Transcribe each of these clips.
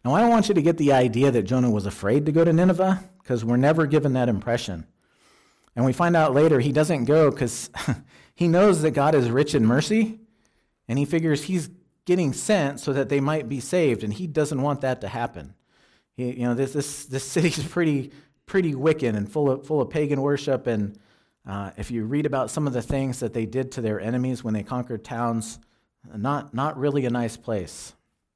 Now, I don't want you to get the idea that Jonah was afraid to go to Nineveh, because we're never given that impression. And we find out later he doesn't go because he knows that God is rich in mercy, and he figures he's getting sent so that they might be saved, and he doesn't want that to happen. This city's pretty wicked and full of pagan worship, and if you read about some of the things that they did to their enemies when they conquered towns, not really a nice place.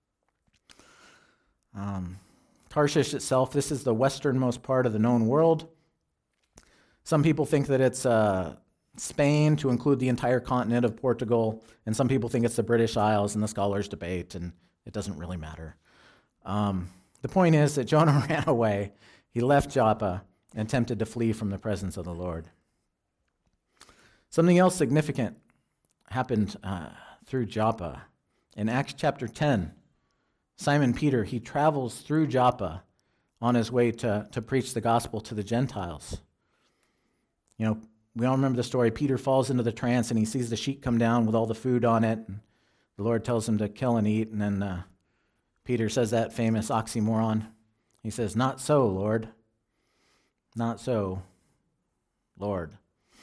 Tarshish itself, this is the westernmost part of the known world. Some people think that it's Spain to include the entire continent of Portugal, and some people think it's the British Isles, and the scholars debate, and it doesn't really matter. The point is that Jonah ran away. He left Joppa and attempted to flee from the presence of the Lord. Something else significant happened through Joppa. In Acts chapter 10, Simon Peter, he travels through Joppa on his way to preach the gospel to the Gentiles. We all remember the story. Peter falls into the trance and he sees the sheet come down with all the food on it. And the Lord tells him to kill and eat. And then Peter says that famous oxymoron. He says, "Not so, Lord. Not so, Lord."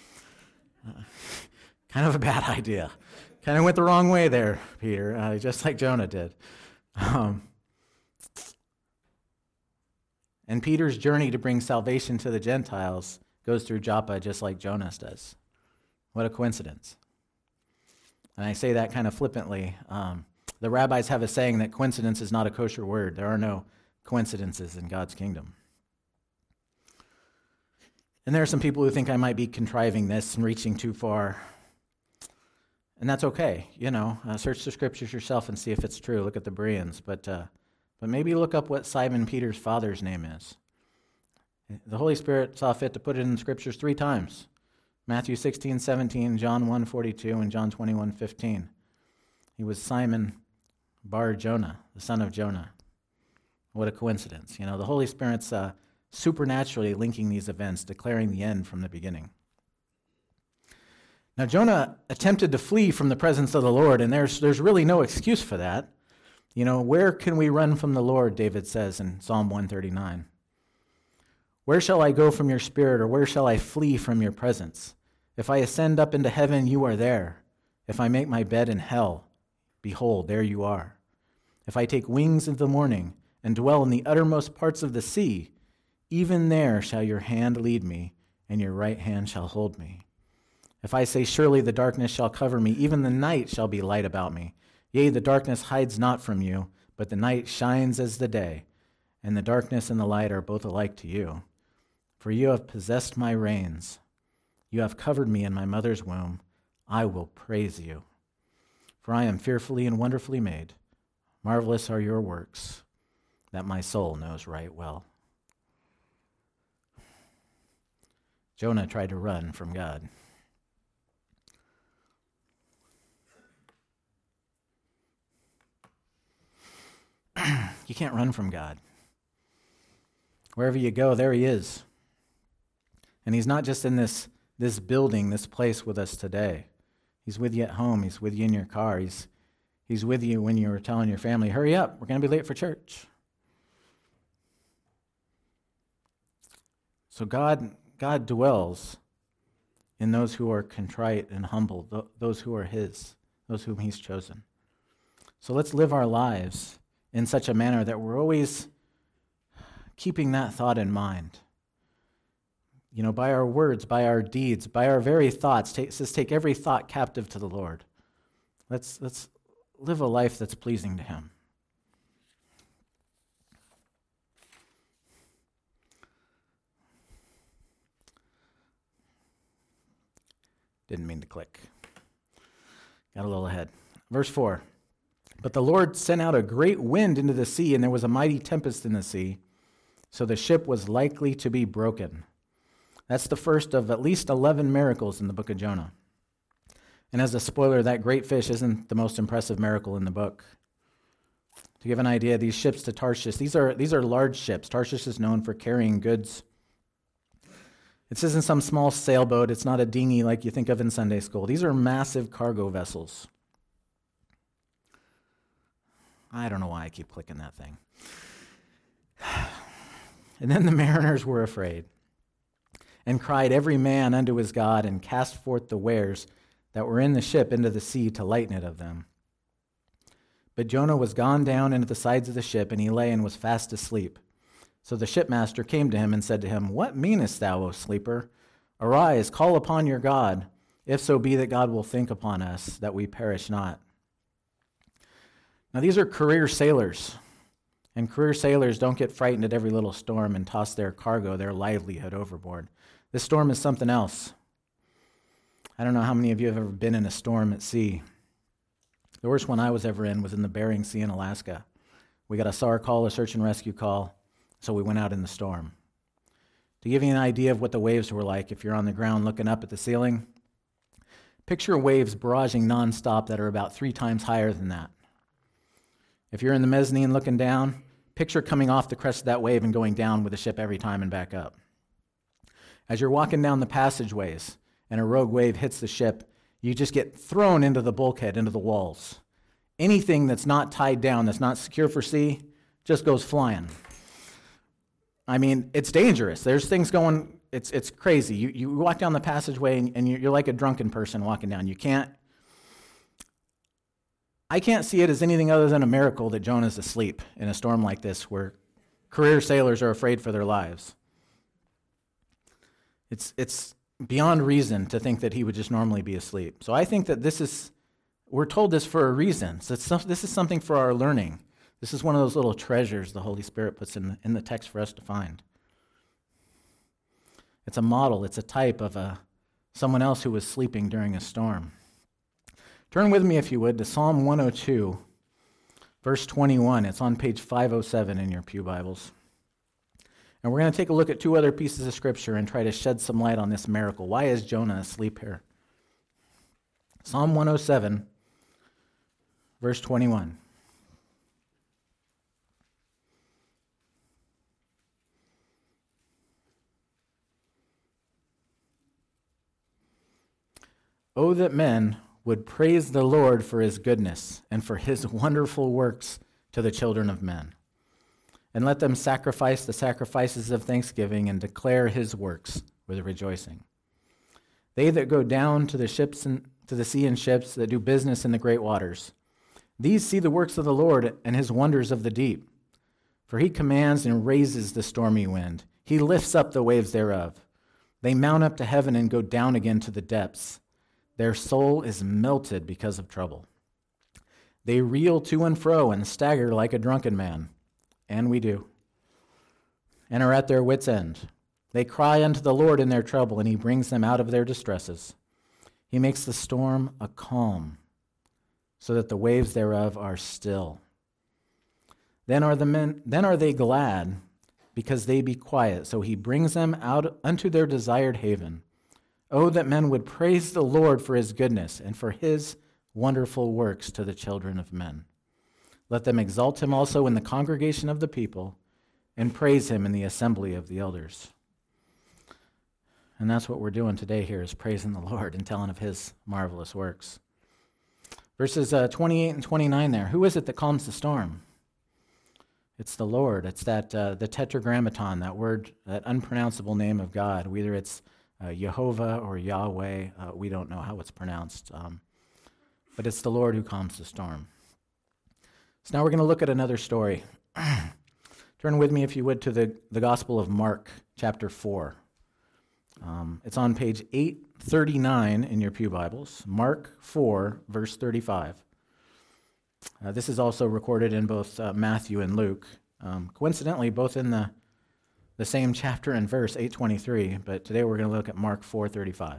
Kind of a bad idea. Kind of went the wrong way there, Peter, just like Jonah did. And Peter's journey to bring salvation to the Gentiles goes through Joppa just like Jonah's does. What a coincidence. And I say that kind of flippantly. The rabbis have a saying that coincidence is not a kosher word. There are no coincidences in God's kingdom. And there are some people who think I might be contriving this and reaching too far. And that's okay. Search the scriptures yourself and see if it's true. Look at the Bereans. But maybe look up what Simon Peter's father's name is. The Holy Spirit saw fit to put it in the scriptures 3 times. Matthew 16:17, John 1:42, and John 21:15. He was Simon Bar Jonah, the son of Jonah. What a coincidence. The Holy Spirit's supernaturally linking these events, declaring the end from the beginning. Now, Jonah attempted to flee from the presence of the Lord, and there's really no excuse for that. Where can we run from the Lord, David says in Psalm 139. Where shall I go from your spirit, or where shall I flee from your presence? If I ascend up into heaven, you are there. If I make my bed in hell, behold, there you are. If I take wings into the morning and dwell in the uttermost parts of the sea, even there shall your hand lead me, and your right hand shall hold me. If I say, surely the darkness shall cover me, even the night shall be light about me. Yea, the darkness hides not from you, but the night shines as the day, and the darkness and the light are both alike to you. For you have possessed my reins. You have covered me in my mother's womb. I will praise you. For I am fearfully and wonderfully made. Marvelous are your works, that my soul knows right well. Jonah tried to run from God. You can't run from God. Wherever you go, there he is. And he's not just in this building, this place with us today. He's with you at home. He's with you in your car. He's with you when you're telling your family, hurry up, we're going to be late for church. So God dwells in those who are contrite and humble, those who are his, those whom he's chosen. So let's live our lives in such a manner that we're always keeping that thought in mind. By our words, by our deeds, by our very thoughts. It says take every thought captive to the Lord. Let's live a life that's pleasing to him. Didn't mean to click. Got a little ahead. Verse 4. But the Lord sent out a great wind into the sea, and there was a mighty tempest in the sea, so the ship was likely to be broken. That's the first of at least 11 miracles in the book of Jonah. And as a spoiler, that great fish isn't the most impressive miracle in the book. To give an idea, these ships to Tarshish, these are large ships. Tarshish is known for carrying goods. This isn't some small sailboat. It's not a dinghy like you think of in Sunday school. These are massive cargo vessels. I don't know why I keep clicking that thing. And then the mariners were afraid, and cried every man unto his God, and cast forth the wares that were in the ship into the sea to lighten it of them. But Jonah was gone down into the sides of the ship, and he lay and was fast asleep. So the shipmaster came to him and said to him, What meanest thou, O sleeper? Arise, call upon your God, if so be that God will think upon us, that we perish not. Now these are career sailors, and career sailors don't get frightened at every little storm and toss their cargo, their livelihood, overboard. This storm is something else. I don't know how many of you have ever been in a storm at sea. The worst one I was ever in was in the Bering Sea in Alaska. We got a SAR call, a search and rescue call, so we went out in the storm. To give you an idea of what the waves were like, if you're on the ground looking up at the ceiling, picture waves barraging nonstop that are about 3 times higher than that. If you're in the mezzanine looking down, picture coming off the crest of that wave and going down with the ship every time and back up. As you're walking down the passageways and a rogue wave hits the ship, you just get thrown into the bulkhead, into the walls. Anything that's not tied down, that's not secure for sea, just goes flying. I mean, it's dangerous. There's things going, it's crazy. You walk down the passageway and you're like a drunken person walking down. I can't see it as anything other than a miracle that Jonah's asleep in a storm like this where career sailors are afraid for their lives. It's beyond reason to think that he would just normally be asleep. So I think that we're told this for a reason. So this is something for our learning. This is one of those little treasures the Holy Spirit puts in the text for us to find. It's a model, it's a type of someone else who was sleeping during a storm. Turn with me, if you would, to Psalm 102, verse 21. It's on page 507 in your pew Bibles. And we're going to take a look at 2 other pieces of Scripture and try to shed some light on this miracle. Why is Jonah asleep here? Psalm 107, verse 21. Oh, that men would praise the Lord for his goodness and for his wonderful works to the children of men. And let them sacrifice the sacrifices of thanksgiving and declare his works with rejoicing. They that go down to the sea in ships, that do business in the great waters, these see the works of the Lord and his wonders of the deep. For he commands and raises the stormy wind. He lifts up the waves thereof. They mount up to heaven and go down again to the depths. Their soul is melted because of trouble. They reel to and fro and stagger like a drunken man, and we do, and are at their wits' end. They cry unto the Lord in their trouble, and he brings them out of their distresses. He makes the storm a calm, so that the waves thereof are still. Then are they glad, because they be quiet, so he brings them out unto their desired haven. Oh, that men would praise the Lord for his goodness and for his wonderful works to the children of men. Let them exalt him also in the congregation of the people and praise him in the assembly of the elders. And that's what we're doing today here, is praising the Lord and telling of his marvelous works. Verses 28 and 29 there. Who is it that calms the storm? It's the Lord. It's the tetragrammaton, that word, that unpronounceable name of God. Whether it's Jehovah or Yahweh, we don't know how it's pronounced, but it's the Lord who calms the storm. So now we're going to look at another story. Turn with me, if you would, to the Gospel of Mark, chapter 4. It's on page 839 in your pew Bibles, Mark 4, verse 35. This is also recorded in both Matthew and Luke, coincidentally both in the same chapter and verse, 823, but today we're going to look at Mark 4:35.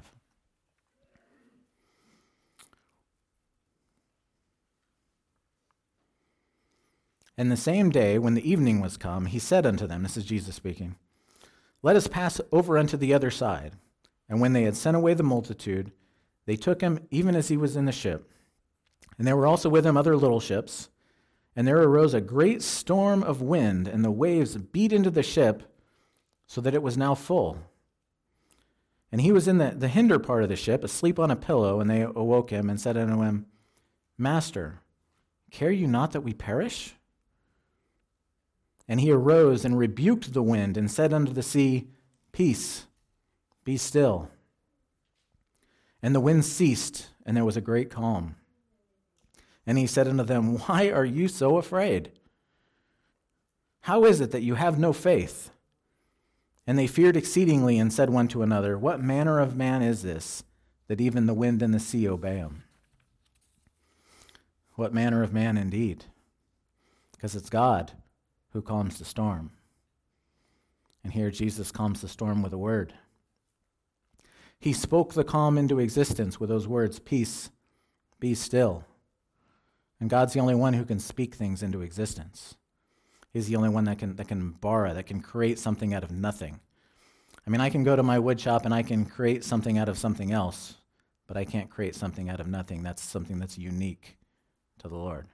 And the same day, when the evening was come, he said unto them, this is Jesus speaking, Let us pass over unto the other side. And when they had sent away the multitude, they took him even as he was in the ship. And there were also with him other little ships. And there arose a great storm of wind, and the waves beat into the ship, so that it was now full. And he was in the hinder part of the ship, asleep on a pillow, and they awoke him and said unto him, Master, care you not that we perish? And he arose and rebuked the wind and said unto the sea, Peace, be still. And the wind ceased, and there was a great calm. And he said unto them, Why are you so afraid? How is it that you have no faith? And they feared exceedingly and said one to another, What manner of man is this, that even the wind and the sea obey him? What manner of man indeed? Because it's God who calms the storm. And here Jesus calms the storm with a word. He spoke the calm into existence with those words, Peace, be still. And God's the only one who can speak things into existence. He's the only one that can borrow, that can create something out of nothing. I mean, I can go to my wood shop and I can create something out of something else, but I can't create something out of nothing. That's something that's unique to the Lord.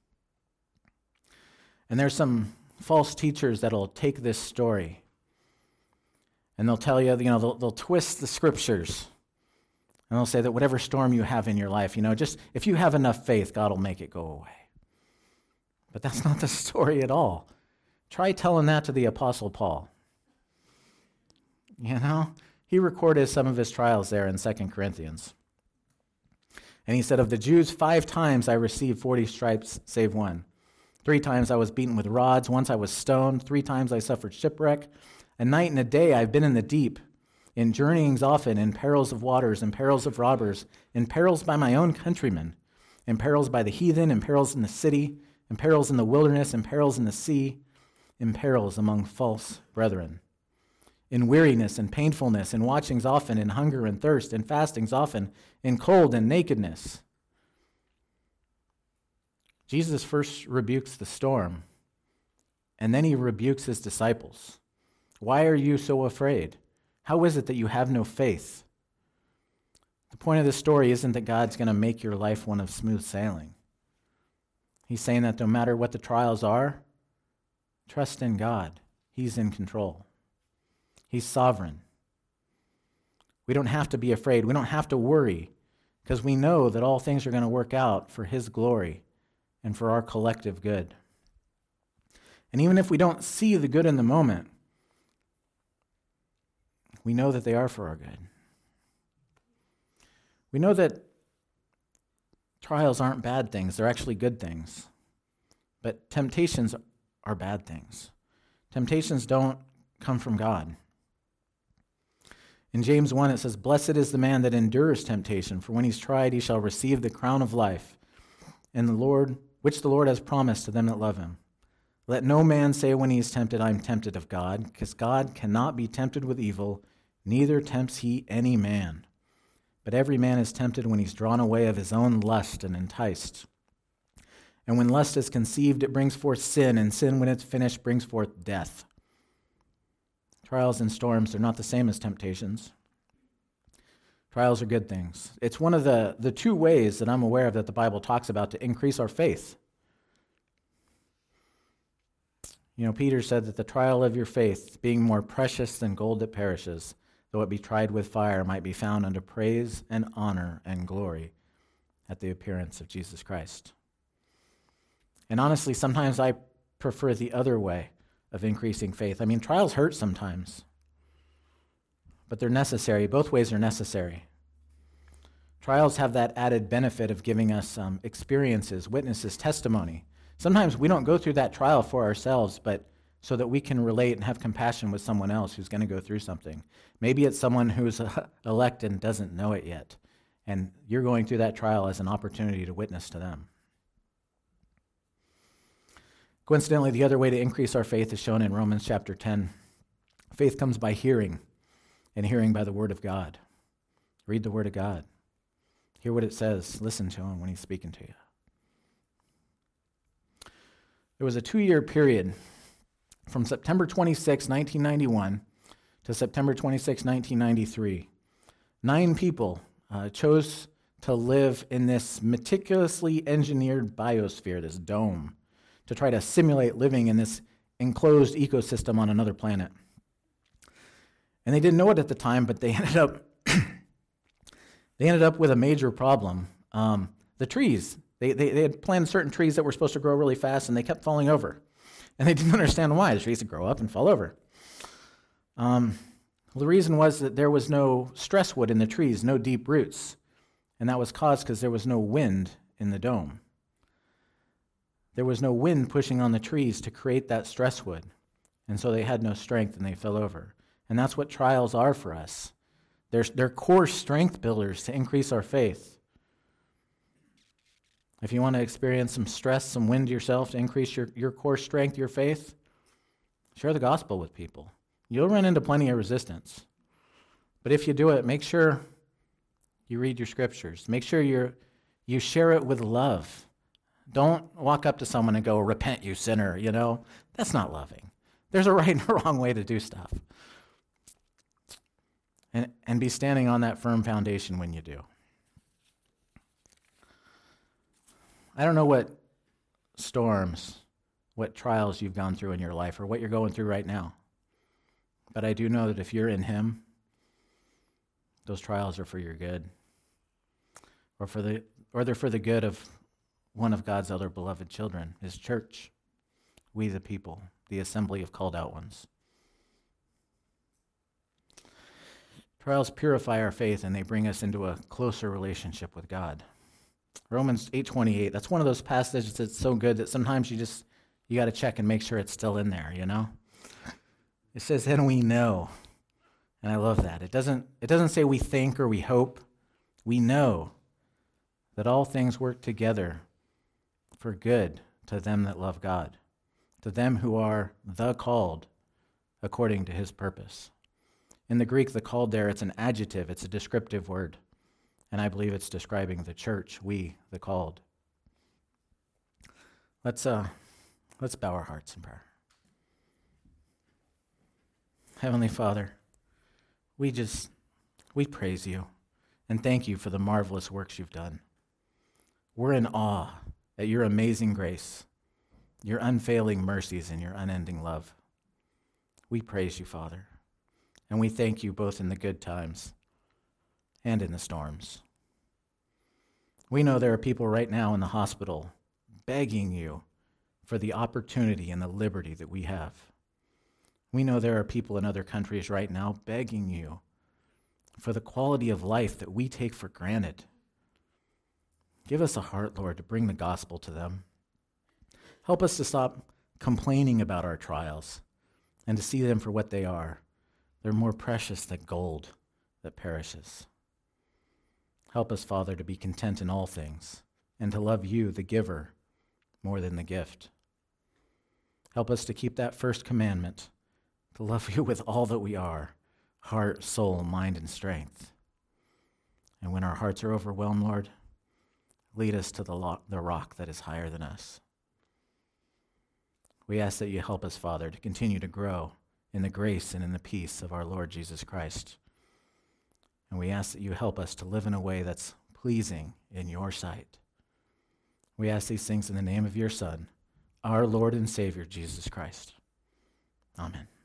And there's some false teachers that'll take this story and they'll tell you, they'll twist the scriptures. And they'll say that whatever storm you have in your life, just if you have enough faith, God will make it go away. But that's not the story at all. Try telling that to the Apostle Paul. He recorded some of his trials there in 2 Corinthians. And he said, Of the Jews, 5 times I received 40 stripes, save one. 3 times I was beaten with rods. Once I was stoned. 3 times I suffered shipwreck. A night and a day I've been in the deep, in journeyings often, in perils of waters, in perils of robbers, in perils by my own countrymen, in perils by the heathen, in perils in the city, in perils in the wilderness, in perils in the sea, in perils among false brethren, in weariness and painfulness, in watchings often, in hunger and thirst, in fastings often, in cold and nakedness. Jesus first rebukes the storm, and then he rebukes his disciples. Why are you so afraid? How is it that you have no faith? The point of this story isn't that God's going to make your life one of smooth sailing. He's saying that no matter what the trials are, trust in God. He's in control. He's sovereign. We don't have to be afraid. We don't have to worry because we know that all things are going to work out for his glory and for our collective good. And even if we don't see the good in the moment, we know that they are for our good. We know that trials aren't bad things. They're actually good things. But temptations are bad things. Temptations don't come from God. In James 1, it says, Blessed is the man that endures temptation, for when he's tried, he shall receive the crown of life, which the Lord has promised to them that love him. Let no man say when he is tempted, I am tempted of God, because God cannot be tempted with evil, neither tempts he any man. But every man is tempted when he's drawn away of his own lust and enticed. And when lust is conceived, it brings forth sin, and sin, when it's finished, brings forth death. Trials and storms are not the same as temptations. Trials are good things. It's one of the 2 ways that I'm aware of that the Bible talks about to increase our faith. Peter said that the trial of your faith, being more precious than gold that perishes, though it be tried with fire, might be found unto praise and honor and glory at the appearance of Jesus Christ. And honestly, sometimes I prefer the other way of increasing faith. I mean, trials hurt sometimes, but they're necessary. Both ways are necessary. Trials have that added benefit of giving us experiences, witnesses, testimony. Sometimes we don't go through that trial for ourselves, but so that we can relate and have compassion with someone else who's going to go through something. Maybe it's someone who's elect and doesn't know it yet, and you're going through that trial as an opportunity to witness to them. Coincidentally, the other way to increase our faith is shown in Romans chapter 10. Faith comes by hearing, and hearing by the word of God. Read the word of God. Hear what it says. Listen to him when he's speaking to you. There was a 2-year period from September 26, 1991 to September 26, 1993. 9 people chose to live in this meticulously engineered biosphere, this dome, to try to simulate living in this enclosed ecosystem on another planet. And they didn't know it at the time, but they ended up with a major problem. The trees. They had planted certain trees that were supposed to grow really fast, and they kept falling over. And they didn't understand why. The trees would grow up and fall over. The reason was that there was no stress wood in the trees, no deep roots. And that was caused because there was no wind in the dome. There was no wind pushing on the trees to create that stress wood. And so they had no strength and they fell over. And that's what trials are for us. They're core strength builders to increase our faith. If you want to experience some stress, some wind yourself to increase your core strength, your faith, share the gospel with people. You'll run into plenty of resistance. But if you do it, make sure you read your scriptures. Make sure you share it with love. Don't walk up to someone and go, "Repent, you sinner," That's not loving. There's a right and a wrong way to do stuff. And be standing on that firm foundation when you do. I don't know what storms, what trials you've gone through in your life or what you're going through right now. But I do know that if you're in Him, those trials are for your good. Or they're for the good of one of God's other beloved children, His church, we the people, the assembly of called out ones. Trials purify our faith and they bring us into a closer relationship with God. Romans 8:28, that's one of those passages that's so good that sometimes you got to check and make sure it's still in there, It says, "And we know." And I love that. It doesn't say we think or we hope. We know that all things work together for good to them that love God, to them who are the called according to His purpose. In the Greek, the called there, it's an adjective, it's a descriptive word. And I believe it's describing the church, we, the called. Let's bow our hearts in prayer. Heavenly Father, we praise you and thank you for the marvelous works you've done. We're in awe at your amazing grace, your unfailing mercies, and your unending love. We praise you, Father, and we thank you both in the good times and in the storms. We know there are people right now in the hospital begging you for the opportunity and the liberty that we have. We know there are people in other countries right now begging you for the quality of life that we take for granted. Give us a heart, Lord, to bring the gospel to them. Help us to stop complaining about our trials and to see them for what they are. They're more precious than gold that perishes. Help us, Father, to be content in all things and to love you, the giver, more than the gift. Help us to keep that first commandment, to love you with all that we are, heart, soul, mind, and strength. And when our hearts are overwhelmed, Lord, lead us to the rock that is higher than us. We ask that you help us, Father, to continue to grow in the grace and in the peace of our Lord Jesus Christ. And we ask that you help us to live in a way that's pleasing in your sight. We ask these things in the name of your Son, our Lord and Savior, Jesus Christ. Amen.